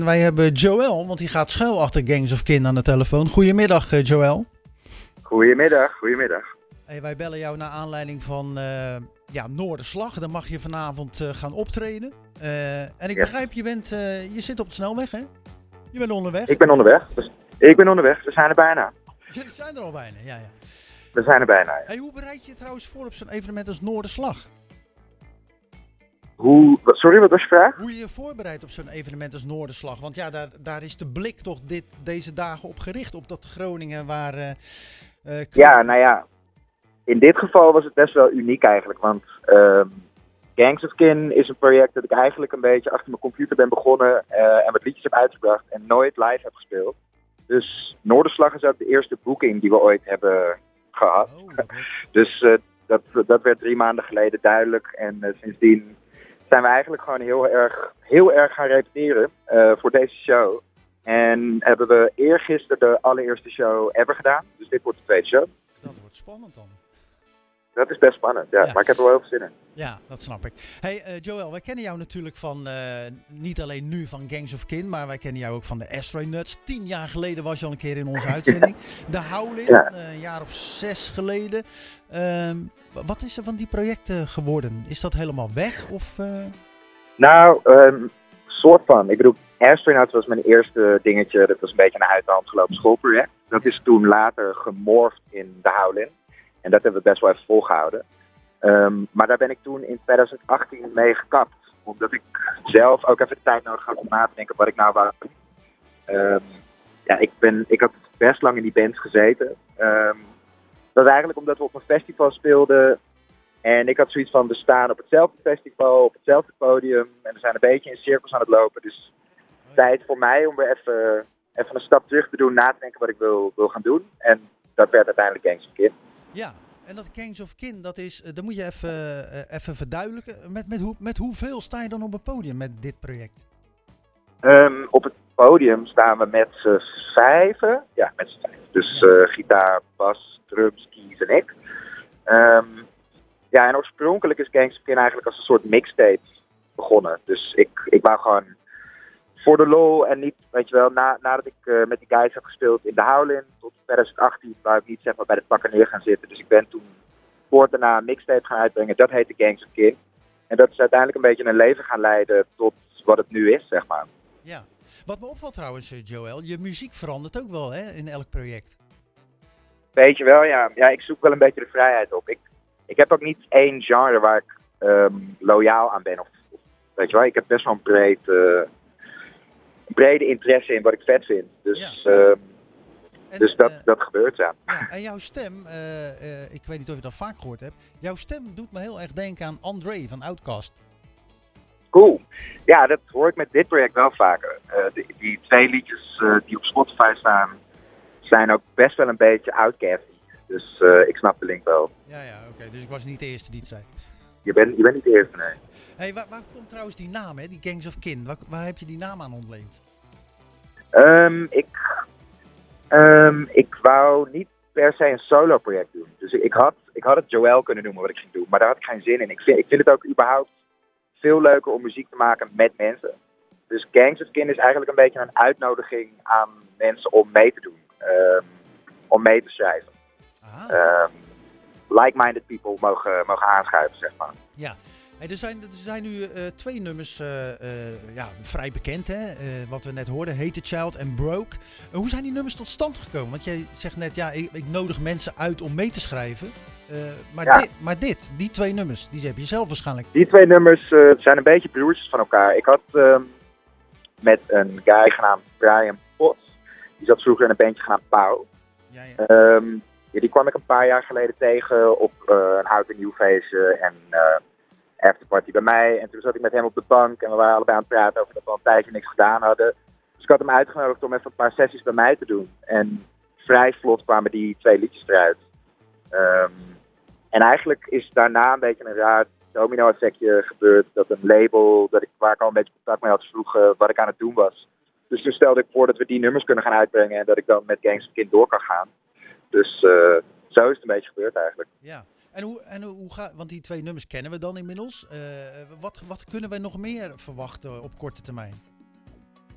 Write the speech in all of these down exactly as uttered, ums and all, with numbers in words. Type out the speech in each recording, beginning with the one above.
Wij hebben Joël, want die gaat schuil achter Gangs of Kin aan de telefoon. Goedemiddag, uh, Joël. Goedemiddag, goedemiddag. Hey, wij bellen jou naar aanleiding van uh, ja, Noorderslag. Dan mag je vanavond uh, gaan optreden. Uh, en ik yes. begrijp, je, bent, uh, je zit op de snelweg, hè? Je bent onderweg. Ik ben onderweg. Dus, ik ben onderweg. We zijn er bijna. Jullie zijn er al bijna, ja, ja. We zijn er bijna, ja. Hey, hoe bereid je je trouwens voor op zo'n evenement als Noorderslag? Hoe, sorry, wat was je vraag? Hoe je je voorbereidt op zo'n evenement als Noorderslag. Want ja, daar, daar is de blik toch dit, deze dagen op gericht. Op dat Groningen waar... Uh, uh, ja, nou ja. In dit geval was het best wel uniek eigenlijk. Want uh, Gangs of Kin is een project dat ik eigenlijk een beetje achter mijn computer ben begonnen. Uh, en wat liedjes heb uitgebracht en nooit live heb gespeeld. Dus Noorderslag is ook de eerste boeking die we ooit hebben gehad. Oh, okay. Dus uh, dat, dat werd drie maanden geleden duidelijk. En uh, sindsdien zijn we eigenlijk gewoon heel erg, heel erg gaan repeteren uh, voor deze show. En hebben we eergisteren de allereerste show ever gedaan. Dus dit wordt de tweede show. Dat wordt spannend dan. Dat is best spannend, ja. ja. Maar ik heb er wel heel veel zin in. Ja, dat snap ik. Hey uh, Joël, wij kennen jou natuurlijk van, uh, niet alleen nu van Gangs of Kin, maar wij kennen jou ook van de Astronauts. Tien jaar geleden was je al een keer in onze uitzending. De Howling, ja. uh, een jaar of zes geleden. Uh, wat is er van die projecten geworden? Is dat helemaal weg? Of, uh... Nou, um, soort van. Ik bedoel, Astronauts was mijn eerste dingetje. Dat was een beetje een uit de hand gelopen schoolproject. Dat is toen later gemorfd in de Howling. En dat hebben we best wel even volgehouden. Um, maar daar ben ik toen in twintig achttien mee gekapt. Omdat ik zelf ook even de tijd nodig had om na te denken wat ik nou wou doen. Um, ja, ik, ben, ik had best lang in die band gezeten. Um, dat was eigenlijk omdat we op een festival speelden. En ik had zoiets van, we staan op hetzelfde festival, op hetzelfde podium. En we zijn een beetje in cirkels aan het lopen. Dus oh. tijd voor mij om weer even, even een stap terug te doen. Na te denken wat ik wil, wil gaan doen. En dat werd uiteindelijk Gangs of Kin. Ja, en dat Gangs of Kin, dat is, dat moet je even, uh, even verduidelijken. Met, met, hoe, met hoeveel sta je dan op het podium met dit project? Um, op het podium staan we met z'n vijven. Ja, met z'n vijven. Dus ja. uh, gitaar, bas, drums, keys en ik. Um, ja, en oorspronkelijk is Gangs of Kin eigenlijk als een soort mixtape begonnen. Dus ik, ik wou gewoon voor de lol en niet, weet je wel, na, nadat ik uh, met die guys heb gespeeld in de Howling tot twintig achttien, wou ik niet zeg maar bij de pakken neer gaan zitten. Dus ik ben toen kort daarna een mixtape gaan uitbrengen. Dat heette Gangs of Kin. En dat is uiteindelijk een beetje een leven gaan leiden tot wat het nu is, zeg maar. Ja, wat me opvalt trouwens, Joël, je muziek verandert ook wel, hè, in elk project. Weet je wel, ja. Ja, ik zoek wel een beetje de vrijheid op. Ik, ik heb ook niet één genre waar ik um, loyaal aan ben. Of, of, weet je wel, ik heb best wel een breed... Uh, brede interesse in wat ik vet vind. Dus, ja. uh, en, dus dat, uh, dat gebeurt, ja. ja. En jouw stem, uh, uh, ik weet niet of je dat vaak gehoord hebt, jouw stem doet me heel erg denken aan André van Outkast. Cool. Ja, dat hoor ik met dit project wel vaker. Uh, die, die twee liedjes uh, die op Spotify staan, zijn ook best wel een beetje Outkast. Dus uh, ik snap de link wel. Ja, ja, oké. Okay. Dus ik was niet de eerste die het zei. Je bent, je bent niet de eerste, nee. Hey, waar, waar komt trouwens die naam, hè? Die Gangs of Kin? Waar, waar heb je die naam aan ontleend? Um, ik, um, ik wou niet per se een solo project doen. Dus ik, ik, had, ik had het Joël kunnen noemen wat ik ging doen, maar daar had ik geen zin in. Ik vind, ik vind het ook überhaupt veel leuker om muziek te maken met mensen. Dus Gangs of Kin is eigenlijk een beetje een uitnodiging aan mensen om mee te doen. Um, om mee te schrijven. Um, like-minded people mogen, mogen aanschuiven, zeg maar. Ja. Hey, er, zijn, er zijn nu uh, twee nummers uh, uh, ja, vrij bekend, hè? Uh, wat we net hoorden, Hate the Child en Broke. Uh, hoe zijn die nummers tot stand gekomen? Want jij zegt net, ja, ik, ik nodig mensen uit om mee te schrijven. Uh, maar, ja. dit, maar dit, die twee nummers, die heb je zelf waarschijnlijk. Die twee nummers uh, zijn een beetje broertjes van elkaar. Ik had um, met een guy genaamd Brian Potts. Die zat vroeger in een bandje genaamd Pauw. Ja, ja. Um, ja, die kwam ik een paar jaar geleden tegen op uh, een oud en nieuw feestje en... Uh, afterparty bij mij. En toen zat ik met hem op de bank en we waren allebei aan het praten over dat we al een tijdje niks gedaan hadden. Dus ik had hem uitgenodigd om even een paar sessies bij mij te doen. En vrij vlot kwamen die twee liedjes eruit. Um, en eigenlijk is daarna een beetje een raar domino-effectje gebeurd. Dat een label, dat ik, waar ik al een beetje contact mee had, vroeg uh, wat ik aan het doen was. Dus toen stelde ik voor dat we die nummers kunnen gaan uitbrengen en dat ik dan met Gangs of Kin door kan gaan. Dus uh, zo is het een beetje gebeurd eigenlijk. Ja. En hoe, en hoe gaat, want die twee nummers kennen we dan inmiddels. Uh, wat, wat kunnen we nog meer verwachten op korte termijn?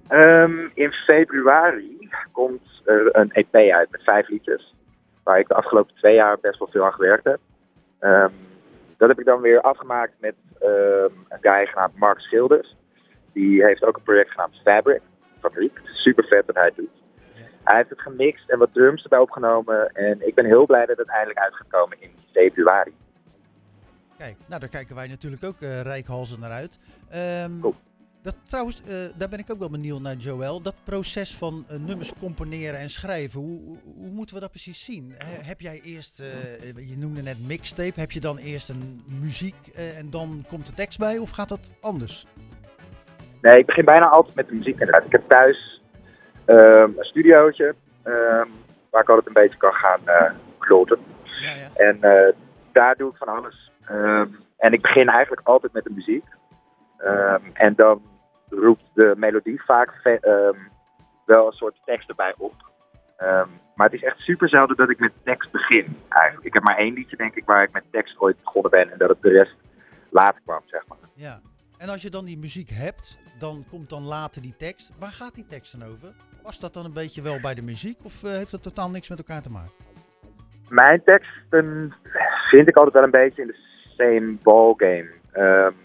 Um, in februari komt er een E P uit met vijf liedjes. Waar ik de afgelopen twee jaar best wel veel aan gewerkt heb. Um, dat heb ik dan weer afgemaakt met um, een guy genaamd Mark Schilders. Die heeft ook een project genaamd Fabric. Fabriek. Super vet wat hij doet. Ja. Hij heeft het gemixt en wat drums erbij opgenomen. En ik ben heel blij dat het eindelijk uit gaat komen in februari. Kijk, nou daar kijken wij natuurlijk ook uh, reikhalzen naar uit. Um, cool. Dat, trouwens, uh, daar ben ik ook wel benieuwd naar, Joël. Dat proces van uh, nummers componeren en schrijven, hoe, hoe, hoe moeten we dat precies zien? He, heb jij eerst, uh, je noemde net mixtape, heb je dan eerst een muziek uh, en dan komt de tekst bij of gaat dat anders? Nee, ik begin bijna altijd met de muziek inderdaad. Ik heb thuis um, een studiootje um, waar ik altijd een beetje kan gaan uh, kloten. Ja, ja. En uh, daar doe ik van alles. Um, en ik begin eigenlijk altijd met de muziek. Um, en dan roept de melodie vaak um, wel een soort tekst erbij op. Um, maar het is echt super zelden dat ik met tekst begin. Eigenlijk. Ik heb maar één liedje denk ik waar ik met tekst ooit begonnen ben en dat het de rest later kwam, zeg maar. Ja. En als je dan die muziek hebt, dan komt dan later die tekst. Waar gaat die tekst dan over? Past dat dan een beetje wel bij de muziek of uh, heeft dat totaal niks met elkaar te maken? Mijn teksten vind ik altijd wel een beetje in de same ballgame. Um,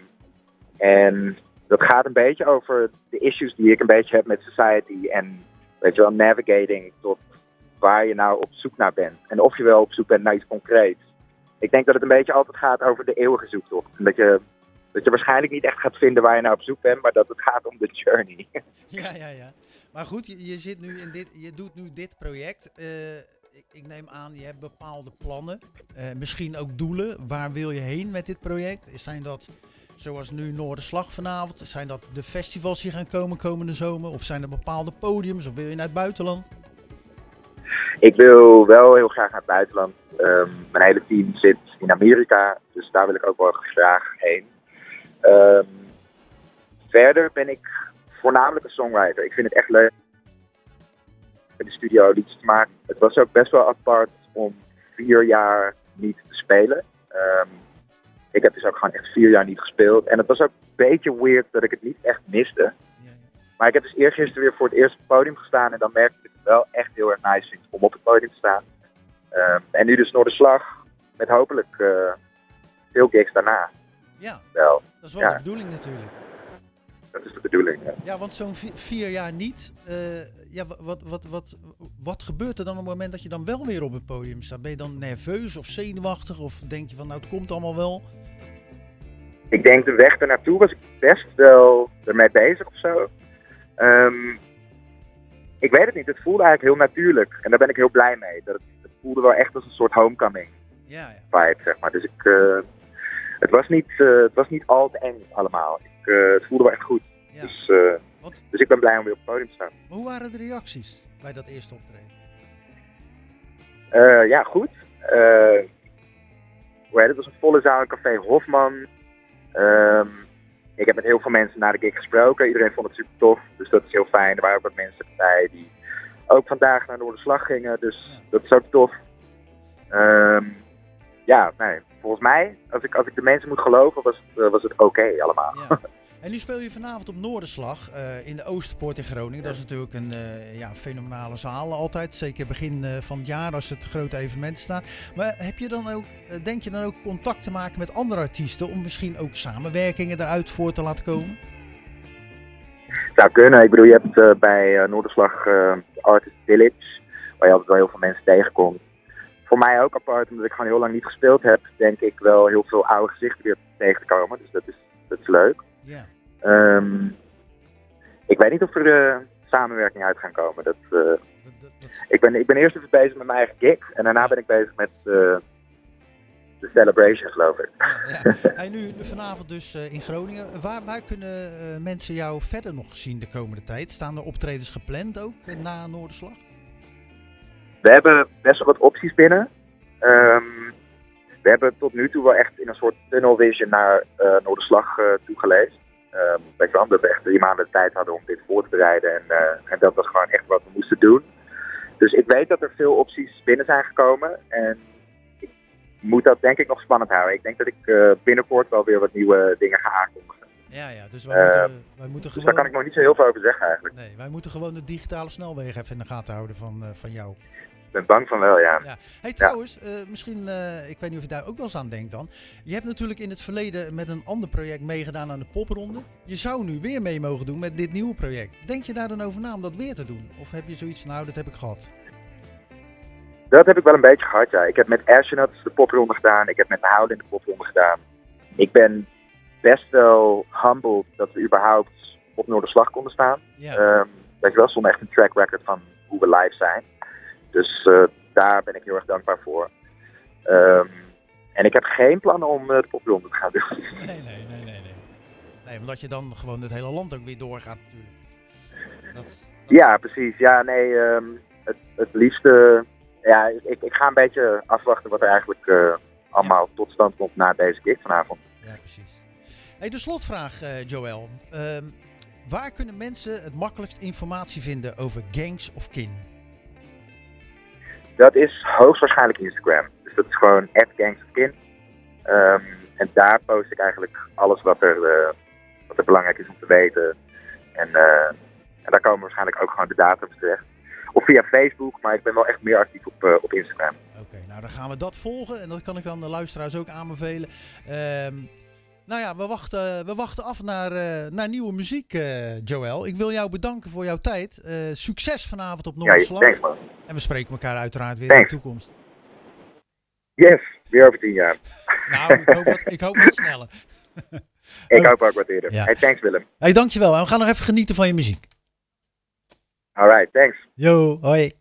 en dat gaat een beetje over de issues die ik een beetje heb met society. En weet je wel, navigating tot waar je nou op zoek naar bent. En of je wel op zoek bent naar iets concreets. Ik denk dat het een beetje altijd gaat over de eeuwige zoektocht. En dat je, dat je waarschijnlijk niet echt gaat vinden waar je nou op zoek bent, maar dat het gaat om de journey. Ja, ja, ja. Maar goed, je, je, zit nu in dit, je doet nu dit project. Uh, ik, ik neem aan, je hebt bepaalde plannen. Uh, misschien ook doelen. Waar wil je heen met dit project? Zijn dat, zoals nu Noorderslag vanavond, zijn dat de festivals die gaan komen komende zomer? Of zijn er bepaalde podiums? Of wil je naar het buitenland? Ik wil wel heel graag naar het buitenland. Um, mijn hele team zit in Amerika, dus daar wil ik ook wel graag heen. Um, verder ben ik voornamelijk een songwriter. Ik vind het echt leuk in de studio liedjes te maken. Het was ook best wel apart om vier jaar niet te spelen. Um, ik heb dus ook gewoon echt vier jaar niet gespeeld. En het was ook een beetje weird dat ik het niet echt miste. Maar ik heb dus eergisteren weer voor het eerst op het podium gestaan. En dan merkte ik dat ik het wel echt heel erg nice vind om op het podium te staan. Um, en nu dus Noorderslag. Met hopelijk uh, veel gigs daarna. Ja, wel. Dat is wel ja. de bedoeling natuurlijk. Dat is de bedoeling, ja. Ja, want zo'n vier, vier jaar niet. Uh, ja, wat, wat, wat, wat gebeurt er dan op het moment dat je dan wel weer op het podium staat? Ben je dan nerveus of zenuwachtig? Of denk je van nou het komt allemaal wel? Ik denk de weg ernaartoe was ik best wel ermee bezig of zo. Um, ik weet het niet, het voelde eigenlijk heel natuurlijk. En daar ben ik heel blij mee. Dat het, het voelde wel echt als een soort homecoming ja, ja. vibe, zeg maar. Dus ik, uh, het, was niet, uh, het was niet al te eng allemaal. Ik, uh, het voelde wel echt goed. Ja. Dus, uh, Wat? dus ik ben blij om weer op het podium te staan. Maar hoe waren de reacties bij dat eerste optreden? Uh, ja, goed. Uh, hoe heet het? Het was een volle zaal in Café Hofman. Um, Ik heb met heel veel mensen na de gig gesproken. Iedereen vond het super tof, dus dat is heel fijn. Er waren ook wat mensen bij die ook vandaag naar Noorderslag gingen, dus ja. dat is ook tof. Um, ja, nee, volgens mij, als ik, als ik de mensen moet geloven, was het, uh, was het oké okay allemaal. Ja. En nu speel je vanavond op Noorderslag uh, in de Oosterpoort in Groningen. Dat is natuurlijk een uh, ja, fenomenale zaal altijd. Zeker begin uh, van het jaar als het grote evenementen staat. Maar heb je dan ook, uh, denk je dan ook contact te maken met andere artiesten om misschien ook samenwerkingen eruit voor te laten komen? Het zou kunnen. Ik bedoel, je hebt uh, bij uh, Noorderslag uh, Artist Village, waar je altijd wel heel veel mensen tegenkomt. Voor mij ook apart, omdat ik gewoon heel lang niet gespeeld heb, denk ik wel heel veel oude gezichten weer tegen te komen. Dus dat is, dat is leuk. Ja. Um, ik weet niet of er uh, samenwerking uit gaan komen. Dat, uh, dat, dat, dat... Ik, ben, ik ben eerst even bezig met mijn eigen gig en daarna ben ik bezig met uh, de Celebration, geloof ik. Ja, ja. En nu vanavond dus uh, in Groningen. Waar, waar kunnen uh, mensen jou verder nog zien de komende tijd? Staan er optredens gepland ook uh, na Noorderslag? We hebben best wel wat opties binnen. Um, we hebben tot nu toe wel echt in een soort tunnel vision naar uh, Noorderslag uh, toegeleefd. Um, weet je wel, dat we echt drie maanden de tijd hadden om dit voor te bereiden en, uh, en dat was gewoon echt wat we moesten doen. Dus ik weet dat er veel opties binnen zijn gekomen en ik moet dat denk ik nog spannend houden. Ik denk dat ik uh, binnenkort wel weer wat nieuwe dingen ga aankondigen. Ja, ja, dus wij, uh, moeten, wij moeten dus gewoon... daar kan ik nog niet zo heel veel over zeggen eigenlijk. Nee, wij moeten gewoon de digitale snelwegen even in de gaten houden van, uh, van jou. Ik ben bang van wel, ja. ja. Hey, trouwens, ja. uh, misschien, uh, ik weet niet of je daar ook wel eens aan denkt dan. Je hebt natuurlijk in het verleden met een ander project meegedaan aan de popronde. Je zou nu weer mee mogen doen met dit nieuwe project. Denk je daar dan over na om dat weer te doen? Of heb je zoiets van, nou, dat heb ik gehad? Dat heb ik wel een beetje gehad, ja. Ik heb met Astronauts de popronde gedaan. Ik heb met de Howlin de popronde gedaan. Ik ben best wel humbled dat we überhaupt op Noorderslag konden staan. Ja. Um, weet je wel, zonder echt een track record van hoe we live zijn. Dus uh, daar ben ik heel erg dankbaar voor. Um, en ik heb geen plannen om uh, de popronde te gaan doen. Nee, nee, nee, nee, nee. Nee, omdat je dan gewoon het hele land ook weer doorgaat natuurlijk. Dat, dat... Ja, precies. Ja, nee, um, het, het liefste... Ja, ik, ik ga een beetje afwachten wat er eigenlijk uh, allemaal ja. tot stand komt na deze gig vanavond. Ja, precies. Hey, de slotvraag, uh, Joël. Uh, waar kunnen mensen het makkelijkst informatie vinden over Gangs of Kin? Dat is hoogstwaarschijnlijk Instagram. Dus dat is gewoon at Gangs of Kin. Um, en daar post ik eigenlijk alles wat er, uh, wat er belangrijk is om te weten. En, uh, en daar komen waarschijnlijk ook gewoon de datums terecht. Of via Facebook, maar ik ben wel echt meer actief op, uh, op Instagram. Oké, okay, nou dan gaan we dat volgen. En dat kan ik dan de luisteraars ook aanbevelen. Um, nou ja, we wachten, we wachten af naar, uh, naar nieuwe muziek, uh, Joël. Ik wil jou bedanken voor jouw tijd. Uh, succes vanavond op Noorderslag. Ja, thanks, man. En we spreken elkaar uiteraard weer thanks. in de toekomst. Yes, weer over tien jaar. Nou, ik hoop wat, ik hoop wat sneller. Ik hoop ook wat eerder. Ja. Hey, thanks Willem. Hey, dankjewel. En we gaan nog even genieten van je muziek. Alright, thanks. Yo, hoi.